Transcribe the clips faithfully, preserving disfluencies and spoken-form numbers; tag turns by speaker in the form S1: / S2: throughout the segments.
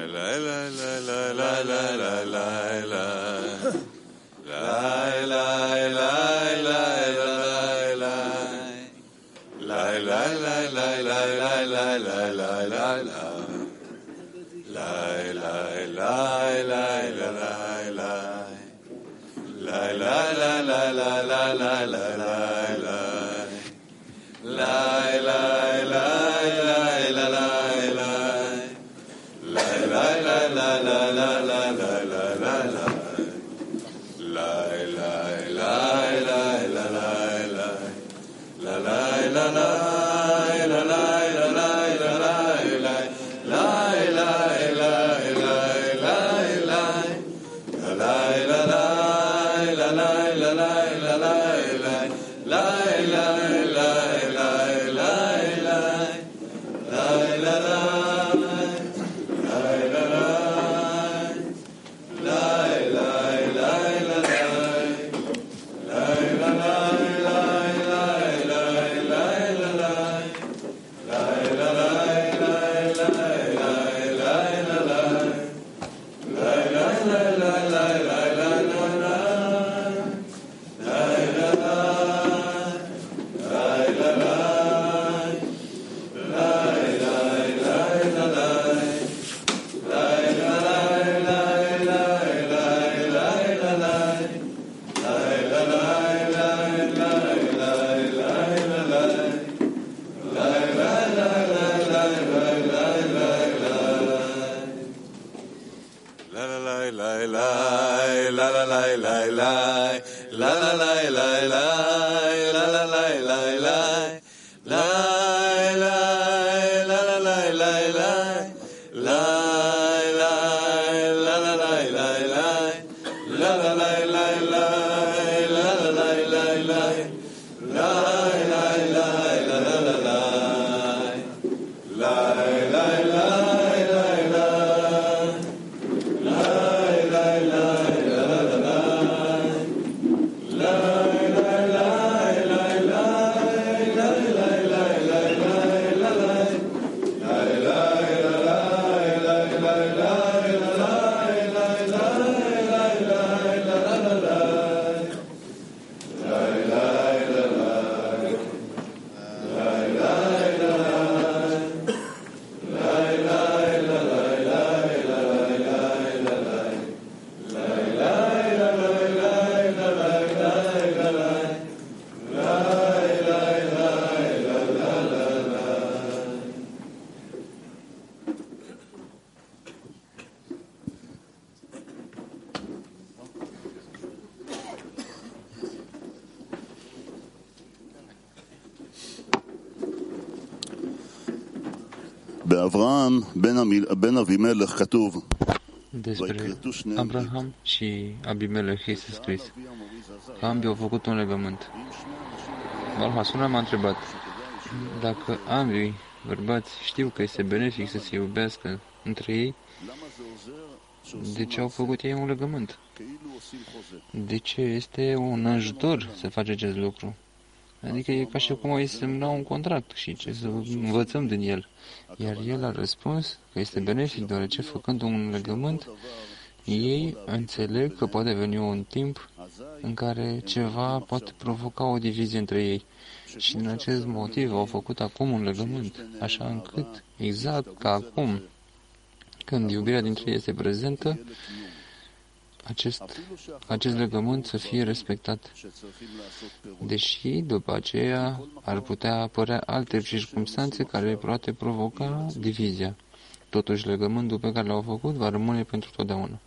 S1: Despre Abraham și Abimelech este scris că ambii au făcut un legământ. Balhasuna m-a întrebat dacă ambii bărbați știu că este benefic să se iubească între ei, de ce au făcut ei un legământ? De ce este un ajutor să faci acest lucru? Adică e ca și cum ai semna un contract și ce să învățăm din el. Iar el a răspuns că este benefic, deoarece făcând un legământ, ei înțeleg că poate veni un timp în care ceva poate provoca o divizie între ei. Și din acest motiv au făcut acum un legământ, așa încât, exact ca acum, când iubirea dintre ei este prezentă, acest, acest legământ să fie respectat. Deși, după aceea, ar putea apărea alte circumstanțe care poate provoca divizia. Totuși, legământul pe care l-au făcut va rămâne pentru totdeauna.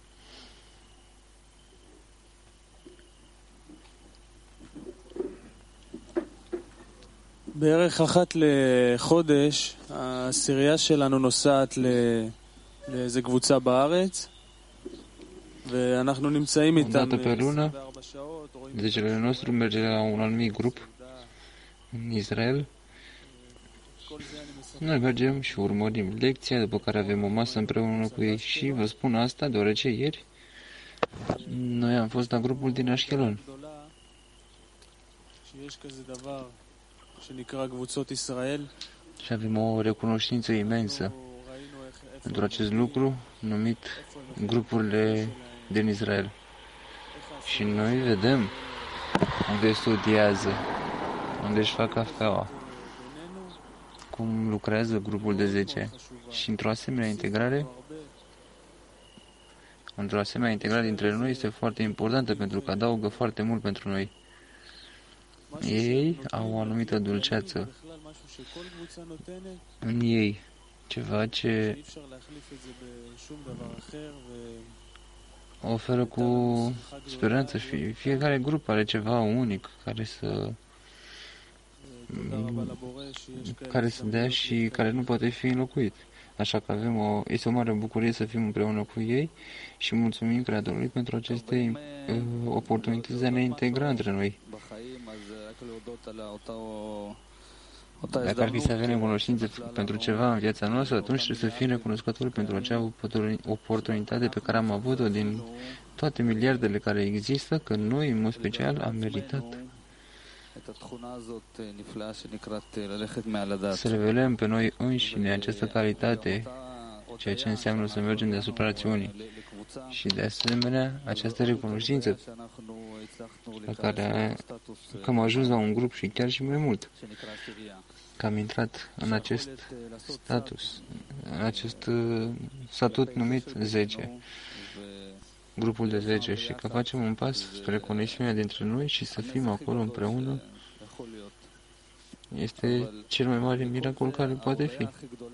S2: בערך אחת לחודש, העשירייה שלנו נוסעת לאיזה קבוצה בארץ, ואנחנו נמצאים איתם עשרים וארבע שעות, רואים...
S1: Zecele nostru merge la un anumit grup în Israel. Noi mergem și urmărim lecția, după care avem o masă împreună cu ei. Și vă spun asta deoarece ieri noi am fost la grupul din Ashkelon. Și avem o recunoștință imensă pentru acest lucru numit grupurile din Israel. Și noi vedem unde studiază, unde își fac cafeaua, cum lucrează grupul de zece. Și într-o asemenea integrare, într-o asemenea integrare dintre noi este foarte importantă pentru că adaugă foarte mult pentru noi. Ei au o anumită dulceață în ei, ceva ce oferă cu speranță și fiecare grup are ceva unic care să care să dea și care nu poate fi înlocuit. Așa că avem o, este o mare bucurie să fim împreună cu ei și mulțumim Creatorului pentru aceste uh, oportunități de a ne integra între noi. Dacă ar fi să avem recunoștință pentru ceva în viața noastră, atunci trebuie să fim recunoscători pentru acea oportunitate pe care am avut-o din toate miliardele care există, că noi, în mod special, am meritat să revelăm pe noi înșine această calitate, ceea ce înseamnă să mergem deasupra rațiunii. Și de asemenea, această recunoștință la care că am ajuns la un grup și chiar și mai mult, că am intrat în acest status, în acest statut numit zece, grupul de zece, și că facem un pas spre conexiunea dintre noi și să fim acolo împreună, este cel mai mare miracol care poate fi.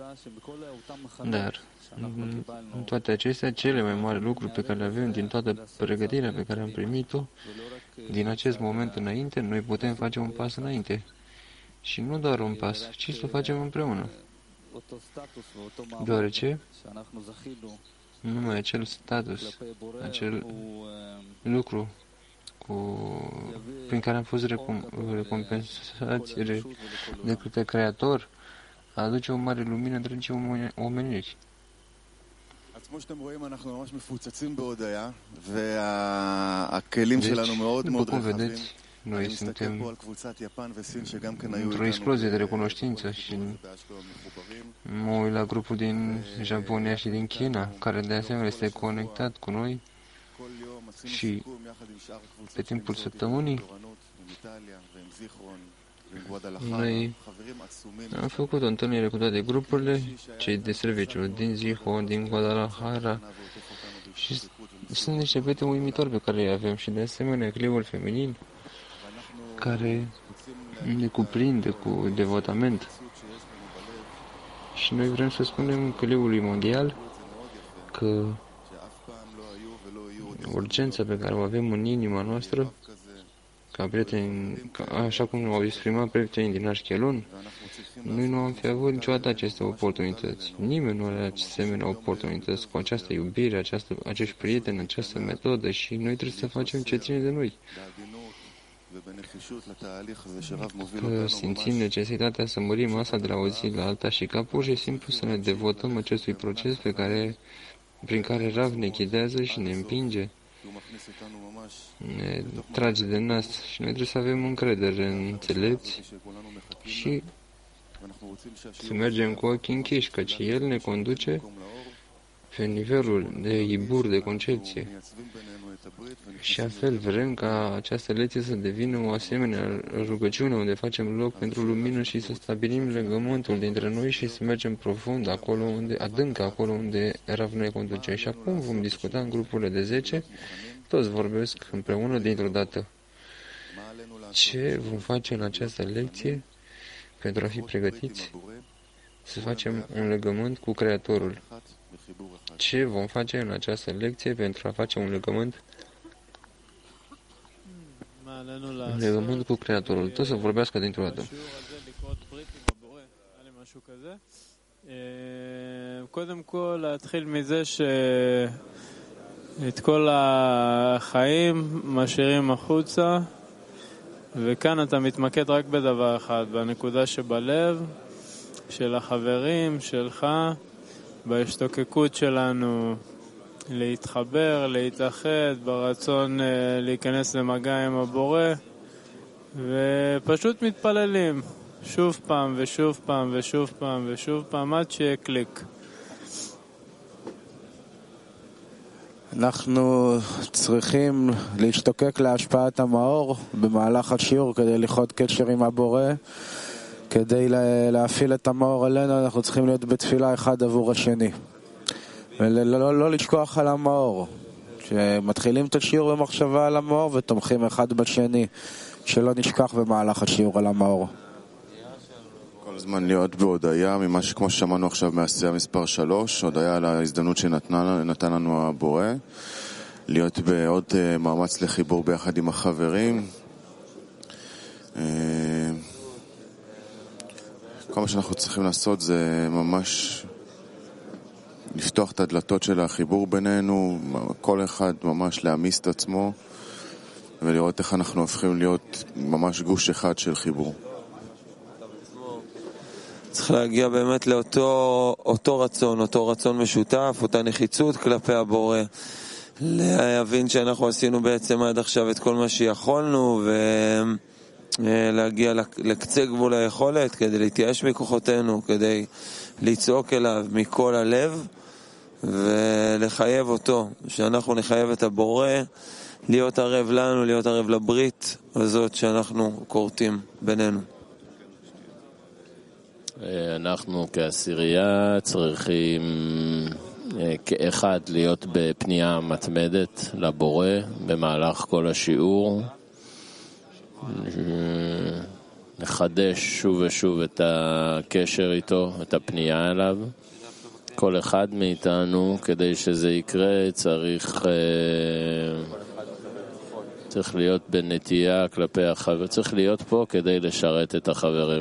S1: Dar, în toate acestea, cele mai mari lucruri pe care le avem din toată pregătirea pe care am primit-o, din acest moment înainte, noi putem face un pas înainte. Și nu doar un pas, ci să o facem împreună. Deoarece, numai acel status, acel lucru cu, prin care am fost recom, recompensați de către Creator, aduce o mare lumină întregii omeniri. După cum vedeți, noi suntem într-o explozie de recunoștință și mă uit la grupul din Japonia și din China, care de asemenea este conectat cu noi și pe timpul săptămânii noi am făcut o întâlnire cu toate grupurile, cei de serviciu din Zichon, din Guadalajara, și sunt niște prieteni uimitori pe care îi avem și de asemenea clipul feminin care ne cuprinde cu devotament. Și noi vrem să spunem clipului mondial că urgența pe care o avem în inima noastră, ca prieteni, ca, așa cum au exprimat prietenii din Ashkelon, noi nu am fi avut niciodată aceste oportunități. Nimeni nu are asemenea oportunități cu această iubire, această, acești prieteni, această metodă, și noi trebuie să facem ce ține de noi. Că simțim necesitatea să mărim asta de la o zi la alta și ca pur și simplu să ne devotăm acestui proces pe care, prin care Rav ne ghidează și ne împinge, ne trage de nas, și noi trebuie să avem încredere în înțelepți și să mergem cu ochii închiși, căci El ne conduce pe nivelul de ibur, de concepție. Și astfel vrem ca această lecție să devină o asemenea rugăciune unde facem loc pentru lumină și să stabilim legământul dintre noi și să mergem profund acolo unde, adânc acolo unde Rav ne conduce. Și acum vom discuta în grupurile de zece, toți vorbesc împreună dintr-o dată. Ce vom face în această lecție pentru a fi pregătiți să facem un legământ cu Creatorul? Ce vom face în această lecție pentru a face un legământ un legământ cu Creatorul? Tot să vorbească dintr-o dată.
S2: קודם כל, להתחיל מזה שאת כל החיים משאירים החוצה, וכאן אתה מתמקד רק בדבר אחד, בנקודה שבלב, של החברים, שלך, בהשתוקקות שלנו להתחבר, להתאחד, ברצון להיכנס למגע עם הבורא, ופשוט מתפללים שוב פעם ושוב פעם ושוב פעם ושוב פעם עד שיהיה קליק. אנחנו צריכים להשתוקק להשפעת המאור במהלך השיעור כדי לחיות קשר עם הבורא. כדי להפעיל את המאור אלינו אנחנו צריכים להיות בתפילה אחד עבור השני ולא לא לשכוח על המאור, שמתחילים את השיעור במחשבה על המאור ותומכים אחד בשני, שלא נשכח במהלך השיעור על המאור.
S3: כל הזמן להיות בהודעה ממה שכמו ששמענו עכשיו מעשייה מספר שלוש, הודעה על ההזדמנות שנתן לנו הבורא, להיות בעוד מאמץ לחיבור ביחד עם החברים. כל מה שאנחנו צריכים לעשות זה ממש לפתוח את הדלתות של החיבור בינינו, כל אחד ממש להעמיס את עצמו ולראות איך אנחנו הופכים להיות ממש גוש אחד של חיבור.
S4: צריך להגיע באמת לאותו אותו רצון, אותו רצון משותף, אותה נחיצות כלפי הבורא. להבין שאנחנו עשינו בעצם עד עכשיו את כל מה שיכולנו ולהגיע לקצה גבול היכולת כדי להתייאש מכוחותינו, כדי לצעוק אליו מכל הלב ולחייב אותו, שאנחנו נחייב את הבורא להיות ערב לנו, להיות ערב לברית הזאת שאנחנו קורטים בינינו.
S5: אנחנו כעשירייה צריכים כאחד להיות בפנייה מתמדת לבורא במהלך כל השיעור, נחדש שוב ושוב את הקשר איתו, את הפנייה אליו. כל אחד מאיתנו, כדי שזה יקרה, צריך צריך להיות בנטייה כלפי החבר, צריך להיות פה כדי לשרת את החברים.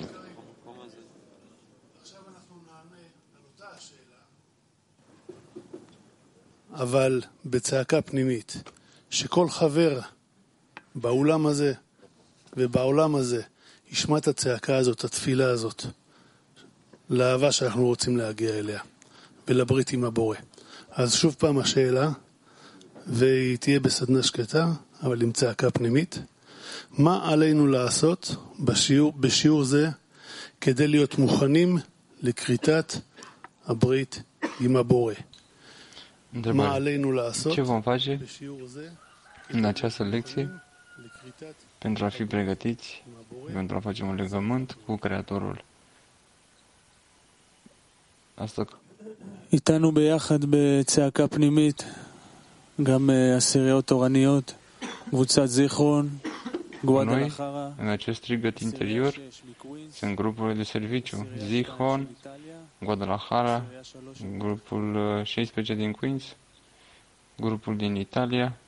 S6: אבל בצעקה פנימית, שכל חבר באולם הזה ובעולם הזה ישמע את הצעקה הזאת, התפילה הזאת, לאהבה שאנחנו רוצים להגיע אליה, ולברית עם הבורא. אז שוב פעם השאלה, והיא תהיה בסדנה שקטה, אבל עם צעקה פנימית, מה עלינו לעשות בשיעור, בשיעור זה, כדי להיות מוכנים לכריתת הברית עם הבורא? מה עלינו לעשות
S1: Ce vom face în această lecție pentru a fi pregătiți, pentru a face un legământ cu Creatorul? Asta
S2: איתנו ביחד בצעקה פנימית, גם עשיריות תורניות, קבוצת זיכרון,
S1: Noi, în acest strigăt interior, sunt grupurile de serviciu, Zichron, Guadalajara, grupul șaisprezece din Queens, grupul din Italia,